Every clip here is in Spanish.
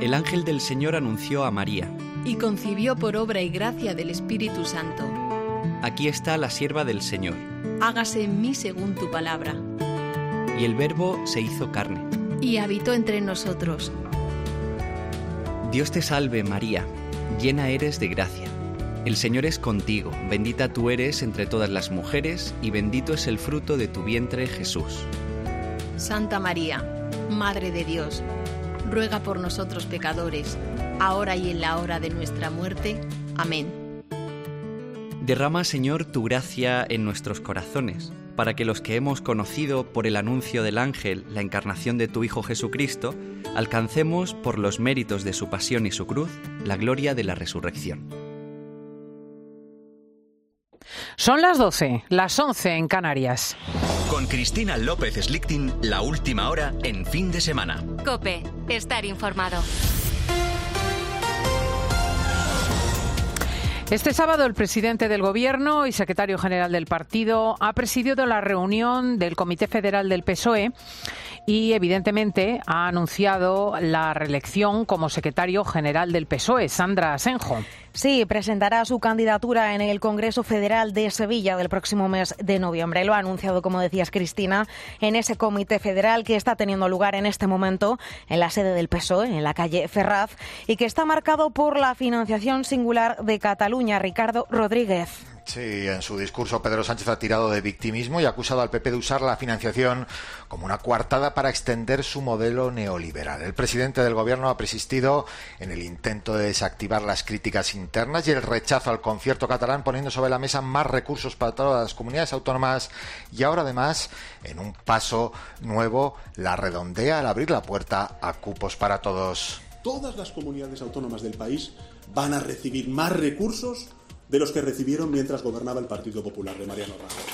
El ángel del Señor anunció a María. Y concibió por obra y gracia del Espíritu Santo. Aquí está la sierva del Señor. Hágase en mí según tu palabra. Y el Verbo se hizo carne. Y habitó entre nosotros. Dios te salve, María, llena eres de gracia. El Señor es contigo, bendita tú eres entre todas las mujeres, y bendito es el fruto de tu vientre, Jesús. Santa María, Madre de Dios, ruega por nosotros pecadores, ahora y en la hora de nuestra muerte. Amén. Derrama, Señor, tu gracia en nuestros corazones, para que los que hemos conocido por el anuncio del ángel la encarnación de tu Hijo Jesucristo, alcancemos, por los méritos de su pasión y su cruz, la gloria de la resurrección. Son las 12, las 11 en Canarias. Con Cristina López Slichting, la última hora en fin de semana. COPE, estar informado. Este sábado el presidente del Gobierno y secretario general del partido ha presidido la reunión del Comité Federal del PSOE y evidentemente ha anunciado la reelección como secretario general del PSOE, Sandra Asenjo. Sí, presentará su candidatura en el Congreso Federal de Sevilla del próximo mes de noviembre. Lo ha anunciado, como decías, Cristina, en ese comité federal que está teniendo lugar en este momento en la sede del PSOE, en la calle Ferraz, y que está marcado por la financiación singular de Cataluña. Ricardo Rodríguez. Sí, en su discurso Pedro Sánchez ha tirado de victimismo y ha acusado al PP de usar la financiación como una coartada para extender su modelo neoliberal. El presidente del Gobierno ha persistido en el intento de desactivar las críticas internas y el rechazo al concierto catalán, poniendo sobre la mesa más recursos para todas las comunidades autónomas, y ahora además, en un paso nuevo, la redondea al abrir la puerta a cupos para todos. Todas las comunidades autónomas del país van a recibir más recursos de los que recibieron mientras gobernaba el Partido Popular de Mariano Rajoy.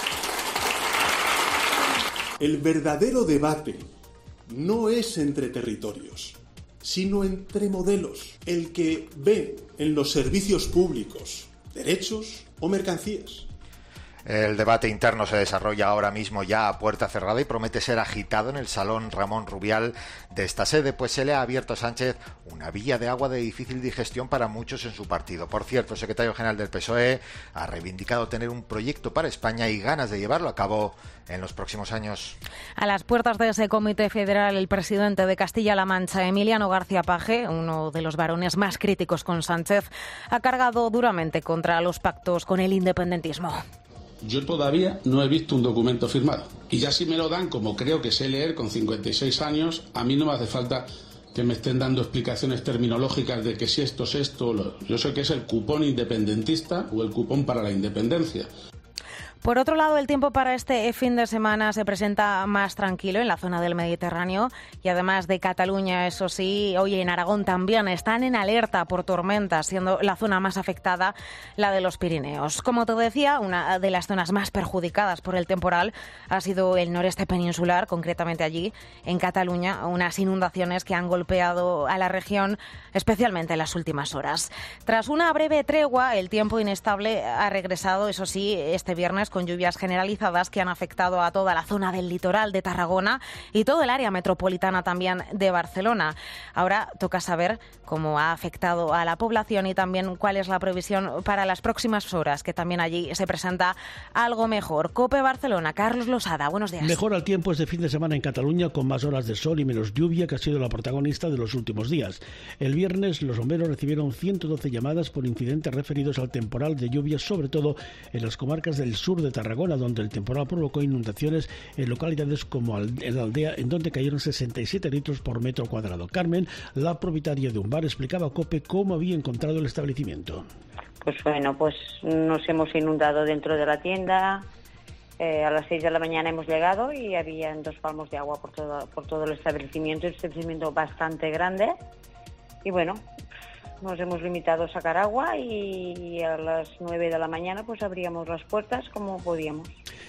El verdadero debate no es entre territorios, sino entre modelos. El que ve en los servicios públicos derechos o mercancías. El debate interno se desarrolla ahora mismo ya a puerta cerrada y promete ser agitado en el Salón Ramón Rubial de esta sede, pues se le ha abierto a Sánchez una vía de agua de difícil digestión para muchos en su partido. Por cierto, el secretario general del PSOE ha reivindicado tener un proyecto para España y ganas de llevarlo a cabo en los próximos años. A las puertas de ese comité federal, el presidente de Castilla-La Mancha, Emiliano García Paje, uno de los varones más críticos con Sánchez, ha cargado duramente contra los pactos con el independentismo. Yo todavía no he visto un documento firmado. Y ya si me lo dan, como creo que sé leer con 56 años, a mí no me hace falta que me estén dando explicaciones terminológicas de que si esto es esto. Yo sé que es el cupón independentista o el cupón para la independencia. Por otro lado, el tiempo para este fin de semana se presenta más tranquilo en la zona del Mediterráneo y además de Cataluña, eso sí, hoy en Aragón también están en alerta por tormentas, siendo la zona más afectada la de los Pirineos. Como te decía, una de las zonas más perjudicadas por el temporal ha sido el noreste peninsular, concretamente allí en Cataluña, unas inundaciones que han golpeado a la región, especialmente en las últimas horas. Tras una breve tregua, el tiempo inestable ha regresado, eso sí, este viernes con lluvias generalizadas que han afectado a toda la zona del litoral de Tarragona y todo el área metropolitana también de Barcelona. Ahora toca saber cómo ha afectado a la población y también cuál es la previsión para las próximas horas, que también allí se presenta algo mejor. COPE Barcelona, Carlos Losada, buenos días. Mejora el tiempo este fin de semana en Cataluña, con más horas de sol y menos lluvia, que ha sido la protagonista de los últimos días. El viernes los bomberos recibieron 112 llamadas por incidentes referidos al temporal de lluvia, sobre todo en las comarcas del sur de Tarragona, donde el temporal provocó inundaciones en localidades como en la Aldea, en donde cayeron 67 litros por metro cuadrado. Carmen, la propietaria de un bar, explicaba a COPE cómo había encontrado el establecimiento. Pues bueno, pues nos hemos inundado dentro de la tienda. A las 6 de la mañana hemos llegado y había 2 palmos de agua por todo el establecimiento. Un establecimiento bastante grande. Y bueno, nos hemos limitado a sacar agua y a las 9 de la mañana pues abríamos las puertas como podíamos.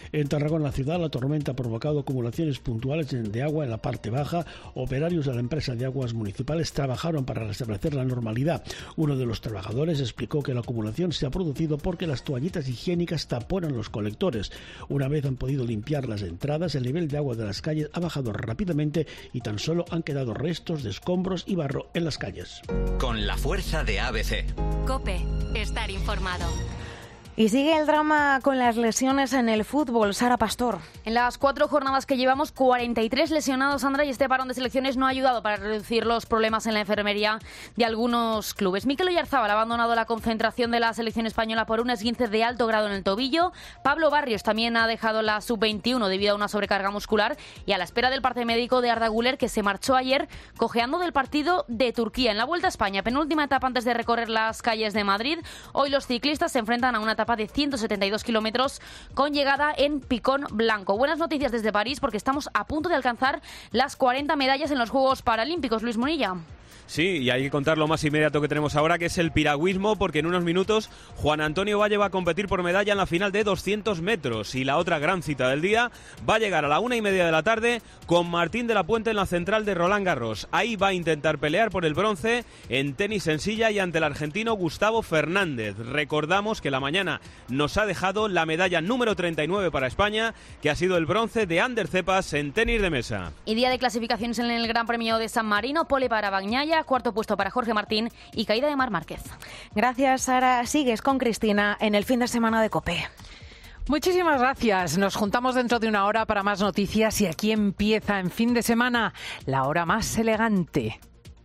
En Tarragona ciudad, la tormenta ha provocado acumulaciones puntuales de agua en la parte baja. Operarios de la empresa de aguas municipales trabajaron para restablecer la normalidad. Uno de los trabajadores explicó que la acumulación se ha producido porque las toallitas higiénicas taponan los colectores. Una vez han podido limpiar las entradas, el nivel de agua de las calles ha bajado rápidamente y tan solo han quedado restos de escombros y barro en las calles. Con la fuerza de ABC. COPE. Estar informado. Y sigue el drama con las lesiones en el fútbol. Sara Pastor. En las 4 jornadas que llevamos, 43 lesionados, Sandra, y este parón de selecciones no ha ayudado para reducir los problemas en la enfermería de algunos clubes. Mikel Oyarzabal ha abandonado la concentración de la selección española por un esguince de alto grado en el tobillo. Pablo Barrios también ha dejado la sub-21 debido a una sobrecarga muscular y a la espera del parte médico de Arda Güler, que se marchó ayer cojeando del partido de Turquía. En la Vuelta a España, penúltima etapa antes de recorrer las calles de Madrid, hoy los ciclistas se enfrentan a una etapa de 172 kilómetros con llegada en Picón Blanco. Buenas noticias desde París porque estamos a punto de alcanzar las 40 medallas en los Juegos Paralímpicos. Luis Munilla. Sí, y hay que contar lo más inmediato que tenemos ahora, que es el piragüismo, porque en unos minutos Juan Antonio Valle va a competir por medalla en la final de 200 metros. Y la otra gran cita del día va a llegar a la 1:30 de la tarde con Martín de la Puente en la central de Roland Garros. Ahí va a intentar pelear por el bronce en tenis en silla y ante el argentino Gustavo Fernández. Recordamos que la mañana nos ha dejado la medalla número 39 para España, que ha sido el bronce de Ander Cepas en tenis de mesa. Y día de clasificaciones en el Gran Premio de San Marino, pole para Bagnaia, cuarto puesto para Jorge Martín y caída de Marc Márquez. Gracias, Sara. Sigues con Cristina en el fin de semana de COPE. Muchísimas gracias. Nos juntamos dentro de una hora para más noticias y aquí empieza en fin de semana la hora más elegante.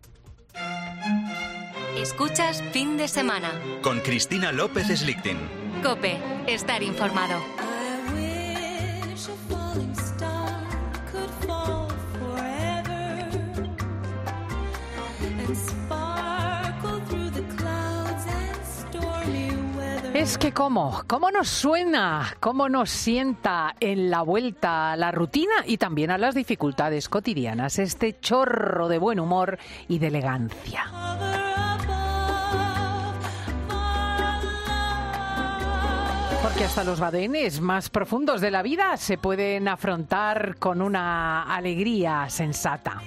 Escuchas Fin de Semana. Con Cristina López Slichting. COPE. Estar informado. Es que cómo nos suena, cómo nos sienta en la vuelta a la rutina y también a las dificultades cotidianas este chorro de buen humor y de elegancia. Porque hasta los badenes más profundos de la vida se pueden afrontar con una alegría sensata.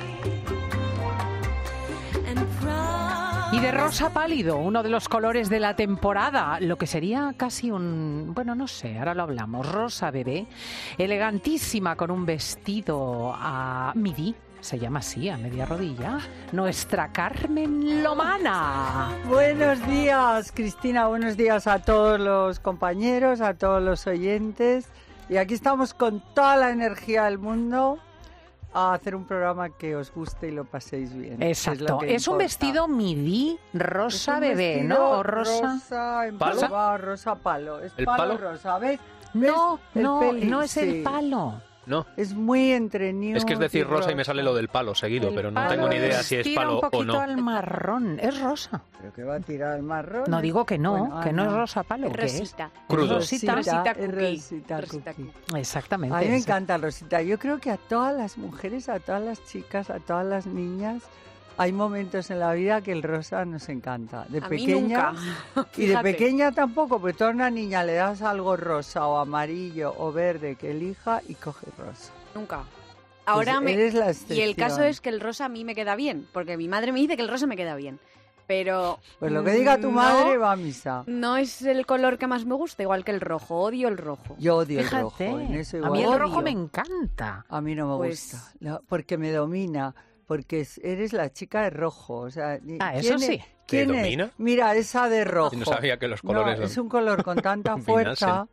Y de rosa pálido, uno de los colores de la temporada, lo que sería casi un... bueno, no sé, ahora lo hablamos. Rosa bebé, elegantísima con un vestido a midi, se llama así, a media rodilla, nuestra Carmen Lomana. Buenos días, Cristina, buenos días a todos los compañeros, a todos los oyentes. Y aquí estamos con toda la energía del mundo a hacer un programa que os guste y lo paséis bien. Exacto. Es un vestido midi rosa bebé, ¿no? O rosa empolvado, rosa palo. Es ¿El palo palo? rosa, ¿ves? No, Peli, no es el palo. No. Es muy entretenido. Es que es decir rosa y me sale lo del palo seguido, pero no tengo ni idea si es palo o no. Tira un poquito al marrón. Es rosa. ¿Pero qué va a tirar al marrón? No digo que no, Bueno, que no es rosa palo. ¿Qué es? Rosita. Crudo. Rosita. Rosita cookie. Exactamente. A mí me encanta Rosita. Yo creo que a todas las mujeres, a todas las chicas, a todas las niñas, hay momentos en la vida que el rosa nos encanta. De A pequeña mí nunca. y de pequeña tampoco, porque toda una niña le das algo rosa o amarillo o verde que elija y coge rosa. Nunca. Pues Ahora eres la y excepción. el caso es que el rosa a mí me queda bien, porque mi madre me dice que el rosa me queda bien. Pero Pues lo que diga tu madre va a misa. no es el color que más me gusta, igual que el rojo. Odio el rojo. Yo odio el Fíjate, rojo. En eso a igual. mí el rojo Odio. me encanta. A mí no me Pues- gusta, porque me domina, porque eres la chica de rojo. O sea, Eso sí. ¿Quién ¿Te es? domina? Mira, esa de rojo. Y no sabía que los colores No, es un color con tanta dominasen. fuerza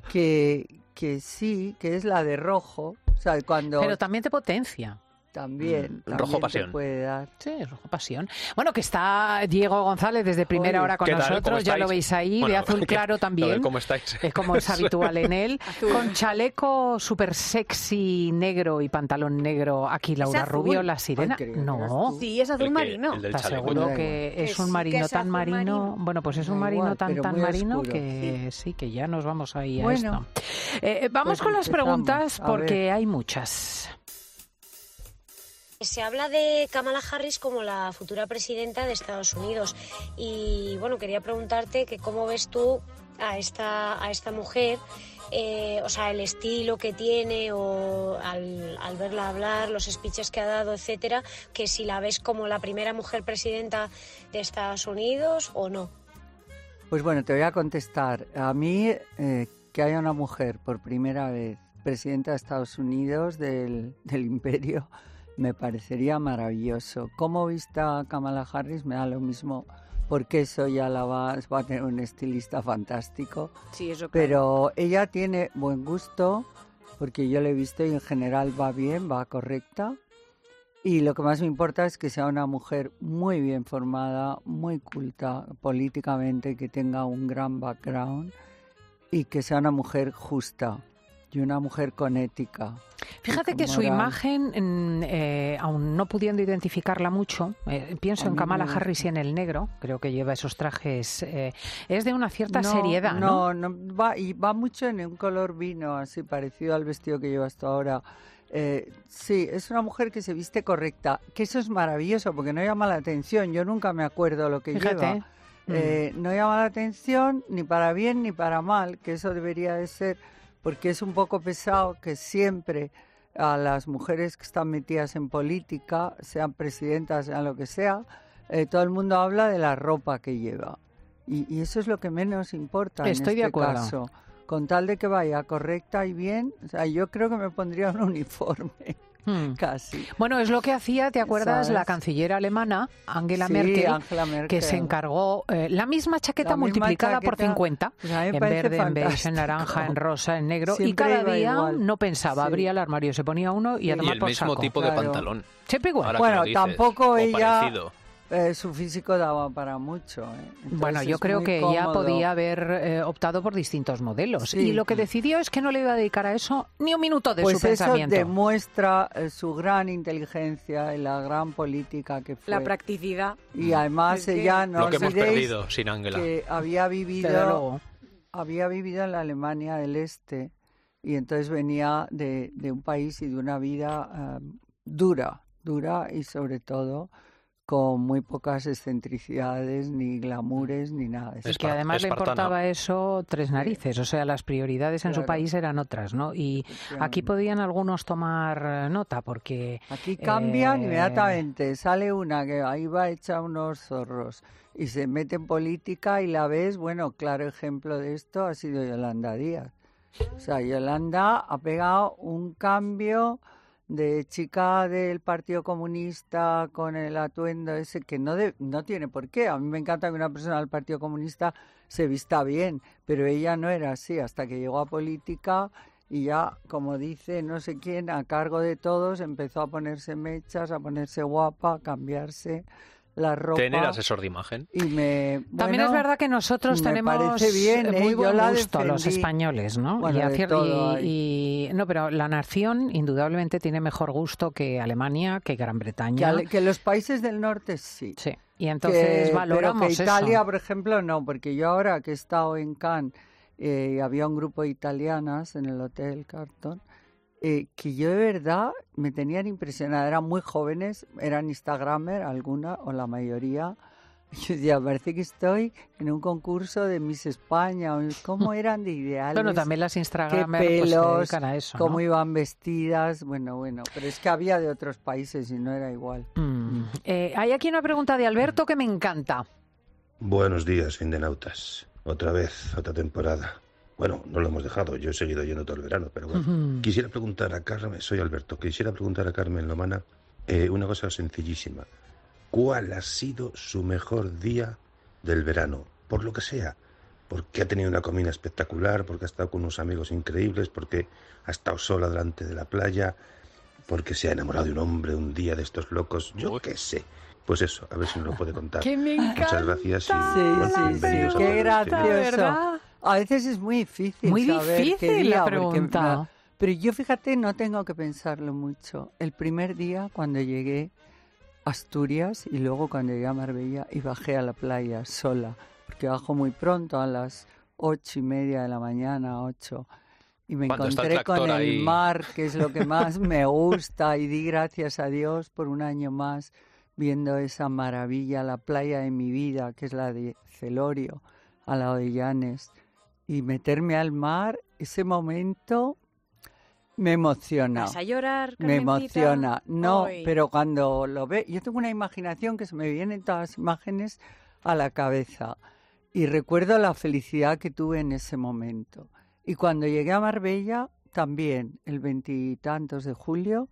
que sí, que es la de rojo. O sea, cuando Pero también te potencia. también rojo te pasión. puede dar. Sí, rojo pasión. Bueno, que está Diego González desde primera hora con ¿Qué tal? ¿Cómo nosotros, ya estáis? lo veis ahí, de Bueno, azul claro a también. ver cómo estáis. Como es habitual en él, con chaleco súper sexy negro y pantalón negro. Aquí Laura azul. Rubio, la sirena. Ay, creía que No, eras tú. Sí, es azul El que- marino. el del ¿estás chaleco. seguro Da que igual. es un Que marino sí, que es tan azul marino? marino. Bueno, pues es un Da marino igual, tan pero muy marino oscuro. que sí, que ya nos vamos ahí a Bueno, esto. Vamos pues con las empezamos. preguntas A porque ver. hay muchas. Se habla de Kamala Harris como la futura presidenta de Estados Unidos y bueno, quería preguntarte que cómo ves tú a esta mujer o sea, el estilo que tiene o al verla hablar, los speeches que ha dado, etcétera, que si la ves como la primera mujer presidenta de Estados Unidos o no. Pues bueno, te voy a contestar. A mí, que haya una mujer por primera vez presidenta de Estados Unidos del imperio, me parecería maravilloso. Cómo vista Kamala Harris me da lo mismo, porque eso ya va a tener un estilista fantástico. Sí, eso claro. Pero ella tiene buen gusto, porque yo la he visto y en general va bien, va correcta. Y lo que más me importa es que sea una mujer muy bien formada, muy culta políticamente, que tenga un gran background y que sea una mujer justa y una mujer con ética. Fíjate que su imagen, aún no pudiendo identificarla mucho, pienso en Kamala Harris y en el negro, creo que lleva esos trajes, es de una cierta seriedad, ¿no? No, va mucho en un color vino, así parecido al vestido que llevas tú ahora. Sí, es una mujer que se viste correcta, que eso es maravilloso porque no llama la atención. Yo nunca me acuerdo lo que Fíjate. lleva. No llama la atención ni para bien ni para mal, que eso debería de ser, porque es un poco pesado que siempre a las mujeres que están metidas en política, sean presidentas, sean lo que sea, todo el mundo habla de la ropa que lleva. Y eso es lo que menos importa. Estoy en de este acuerdo. caso. Con tal de que vaya correcta y bien, o sea, yo creo que me pondría un uniforme, casi. Bueno, es lo que hacía, ¿te acuerdas? ¿Sabes? La canciller alemana, Angela Sí, Merkel, Angela Merkel. que se encargó la misma chaqueta multiplicada por 50, pues a mí me en parece verde, en beige, en fantástico. naranja, en rosa, en negro, Siempre y cada iba día igual. no pensaba, Sí. abría el armario, se ponía uno y a Y tomar el por mismo saco. tipo de pantalón. Siempre igual. Ahora que Bueno, lo dices, tampoco o ella, parecido. su físico daba para mucho. Entonces Bueno, yo es creo muy que ella cómodo. podía haber optado por distintos modelos. Sí. Y lo que decidió es que no le iba a dedicar a eso ni un minuto de Pues su eso pensamiento. demuestra su gran inteligencia y la gran política que fue. La practicidad. Y además Es que- ella, no Lo que hemos olvidéis perdido sin Angela. que había Desde vivido en la Alemania del Este y entonces venía de un país y de una vida dura y sobre todo con muy pocas excentricidades, ni glamures, ni nada de eso. Y que además le importaba eso tres narices, o sea, las prioridades en su Claro. país eran otras, ¿no? Y aquí podían algunos tomar nota porque... Aquí cambian inmediatamente, sale una que ahí va hecha unos zorros y se mete en política y la ves, bueno, claro ejemplo de esto ha sido Yolanda Díaz. O sea, Yolanda ha pegado un cambio de chica del Partido Comunista con el atuendo ese que no tiene por qué. A mí me encanta que una persona del Partido Comunista se vista bien, pero ella no era así hasta que llegó a política y ya, como dice no sé quién, a cargo de todos, empezó a ponerse mechas, a ponerse guapa, a cambiarse la ropa. Tener asesor de imagen. Y También es verdad que nosotros me tenemos parece bien, muy yo buen la gusto los defendí. españoles, ¿no? Bueno, de todo hay. No, pero la nación indudablemente tiene mejor gusto que Alemania, que Gran Bretaña. Que los países del norte sí. Sí, y entonces valoramos pero que Italia, eso. por ejemplo, no, porque yo ahora que he estado en Cannes, había un grupo de italianas en el Hotel Carlton, que yo de verdad me tenían impresionada. Eran muy jóvenes, eran Instagramer, alguna o la mayoría. Yo decía, parece que estoy en un concurso de Miss España. ¿Cómo eran de ideales? Bueno, también las Instagramer qué pues, se pelos, dedican a eso, cómo ¿no? iban vestidas. Bueno, pero es que había de otros países y no era igual. Hay aquí una pregunta de Alberto que me encanta. Buenos días, findenautas. Otra vez, otra temporada. Bueno, no lo hemos dejado, yo he seguido yendo todo el verano, pero bueno. Ujú. Quisiera preguntar a Carmen, soy Alberto, quisiera preguntar a Carmen Lomana una cosa sencillísima. ¿Cuál ha sido su mejor día del verano? Por lo que sea. Porque ha tenido una comida espectacular, porque ha estado con unos amigos increíbles, porque ha estado sola delante de la playa, porque se ha enamorado de un hombre un día de estos locos, yo qué sé. Pues eso, a ver si me lo puede contar. Que me Muchas gracias y bienvenidos a Qué todos. gracioso. A veces es muy difícil Muy saber difícil qué día, la porque pregunta. pero yo, fíjate, no tengo que pensarlo mucho. El primer día, cuando llegué a Asturias y luego cuando llegué a Marbella y bajé a la playa sola, porque bajo muy pronto, a las 8:30 de la mañana, 8, y me Cuando está el encontré con tractor el ahí. mar, que es lo que más me gusta, y di gracias a Dios por un año más viendo esa maravilla, la playa de mi vida, que es la de Celorio, al lado de Llanes. y meterme al mar, ese momento me emociona. ¿Vas a llorar, Me Carmencita? emociona. No, Ay. pero cuando lo ve, yo tengo una imaginación que se me vienen todas las imágenes a la cabeza y recuerdo la felicidad que tuve en ese momento. Y cuando llegué a Marbella, también, el 20 y tantos de julio,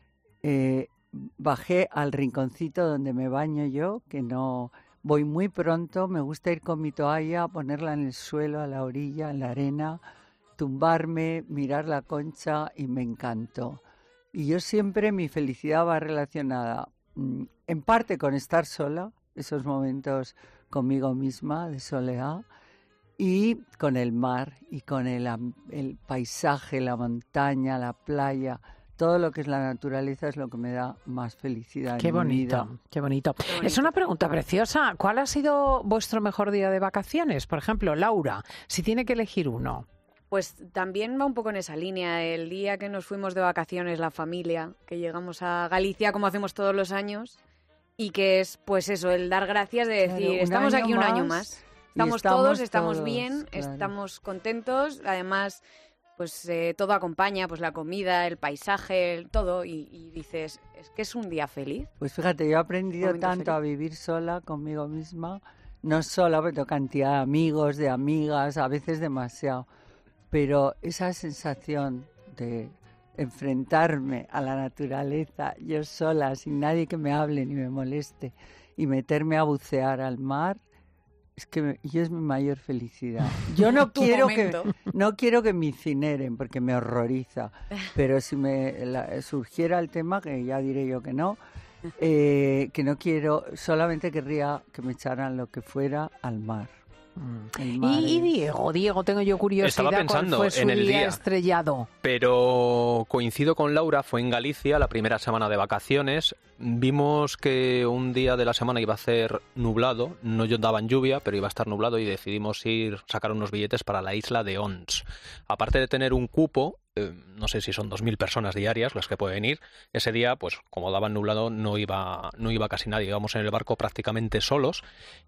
bajé al rinconcito donde me baño yo, que no voy muy pronto, me gusta ir con mi toalla, ponerla en el suelo, a la orilla, en la arena, tumbarme, mirar la concha y me encantó. Y yo siempre mi felicidad va relacionada en parte con estar sola, esos momentos conmigo misma de soledad, y con el mar y con el paisaje, la montaña, la playa. Todo lo que es la naturaleza es lo que me da más felicidad Qué en mi bonito, vida. qué bonito. Es una pregunta preciosa. ¿Cuál ha sido vuestro mejor día de vacaciones? Por ejemplo, Laura, si tiene que elegir uno. Pues también va un poco en esa línea. El día que nos fuimos de vacaciones, la familia, que llegamos a Galicia como hacemos todos los años, y que es, pues eso, el dar gracias de decir, Claro, un estamos año aquí un año más, más. y Estamos todos, estamos todos, bien, claro. estamos contentos. Además, pues todo acompaña, pues la comida, el paisaje, todo. Y dices, es que es un día feliz. Pues fíjate, yo he aprendido Momento tanto feliz. a vivir sola conmigo misma, no sola, pero tengo cantidad de amigos, de amigas, a veces demasiado, pero esa sensación de enfrentarme a la naturaleza, yo sola, sin nadie que me hable ni me moleste, y meterme a bucear al mar, es que yo es mi mayor felicidad. Yo no Tu quiero momento. no quiero que me incineren porque me horroriza, pero si surgiera el tema, que ya diré yo que no, que no quiero, solamente querría que me echaran lo que fuera al mar. El mar Y es- Diego, tengo yo curiosidad. Estaba pensando ¿Cuál fue su en el día. estrellado? Pero coincido con Laura, fue en Galicia la primera semana de vacaciones. Vimos que un día de la semana iba a ser nublado, no daban lluvia, pero iba a estar nublado y decidimos sacar unos billetes para la isla de Ons. Aparte de tener un cupo, no sé si son 2.000 personas diarias las que pueden ir, ese día, pues como daban nublado, no iba casi nadie. Íbamos en el barco prácticamente solos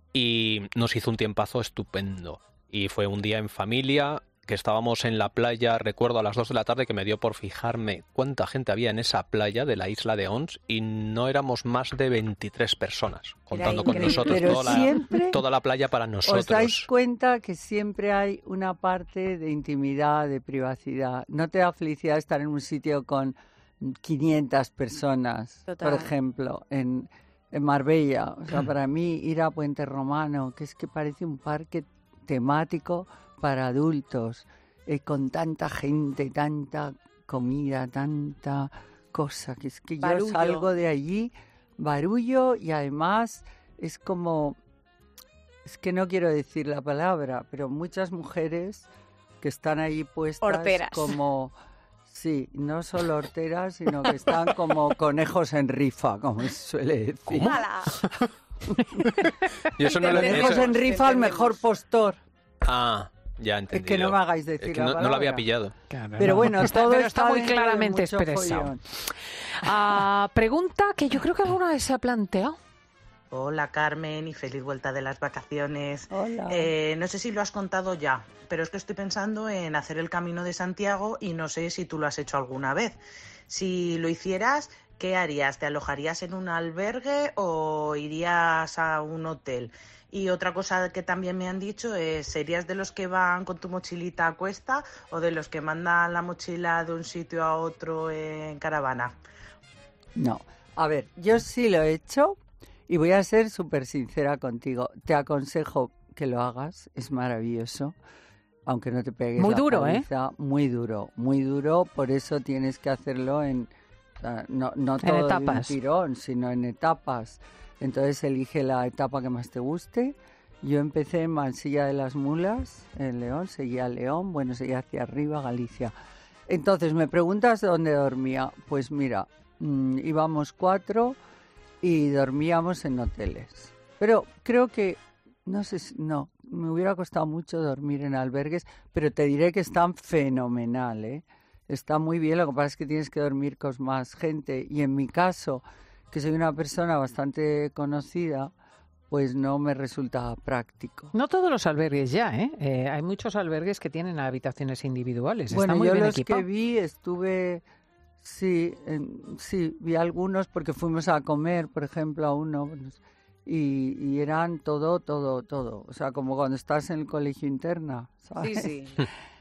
y nos hizo un tiempazo estupendo. Y fue un día en familia, que estábamos en la playa, recuerdo a las 2 de la tarde que me dio por fijarme cuánta gente había en esa playa de la isla de Ons y no éramos más de 23 personas, contando con increíble. nosotros Pero siempre toda la playa para ¿Os nosotros. dais cuenta que siempre hay una parte de intimidad, de privacidad? No te da felicidad estar en un sitio con 500 personas, Total. por ejemplo, en Marbella. O sea, para mí ir a Puente Romano, que es que parece un parque temático para adultos, con tanta gente, tanta comida, tanta cosa, que es que yo Barullo. salgo de allí, barullo, y además es como, es que no quiero decir la palabra, pero muchas mujeres que están allí puestas Horteras. como, sí, no solo horteras, sino que están como conejos en rifa, como se suele decir. ¡Hala! Y eso no lo- Conejos eso- en rifa al mejor postor. Ah, ya entendí. Es que no me hagáis decir Es que la no, no lo había palabra. pillado. Pero bueno, todo pero está muy dentro de claramente mucho expresado. follón. Pregunta que yo creo que alguna vez se ha planteado. Hola Carmen y feliz vuelta de las vacaciones. Hola. No sé si lo has contado ya, pero es que estoy pensando en hacer el Camino de Santiago y no sé si tú lo has hecho alguna vez. Si lo hicieras, ¿qué harías? ¿Te alojarías en un albergue o irías a un hotel? Y otra cosa que también me han dicho es, ¿serías de los que van con tu mochilita a cuesta o de los que mandan la mochila de un sitio a otro en caravana? No, a ver, yo sí lo he hecho y voy a ser súper sincera contigo. Te aconsejo que lo hagas, es maravilloso, aunque no te pegues Muy la duro, paliza. Muy duro, por eso tienes que hacerlo no todo de un etapas. tirón, sino en etapas. Entonces elige la etapa que más te guste. Yo empecé en Mansilla de las Mulas, en León, seguía León, bueno, seguía hacia arriba, Galicia. Entonces, me preguntas dónde dormía. Pues mira, íbamos 4 y dormíamos en hoteles. Pero creo que, no sé, no, me hubiera costado mucho dormir en albergues, pero te diré que están fenomenal, ¿eh? Está muy bien, lo que pasa es que tienes que dormir con más gente. Y en mi caso, que soy una persona bastante conocida, pues no me resulta práctico. No todos los albergues ya, ¿eh? Hay muchos albergues que tienen habitaciones individuales. Bueno, Está muy yo bien los equipado. que vi estuve... Sí, vi algunos porque fuimos a comer, por ejemplo, a uno y eran todo. O sea, como cuando estás en el colegio interna, ¿sabes? Sí.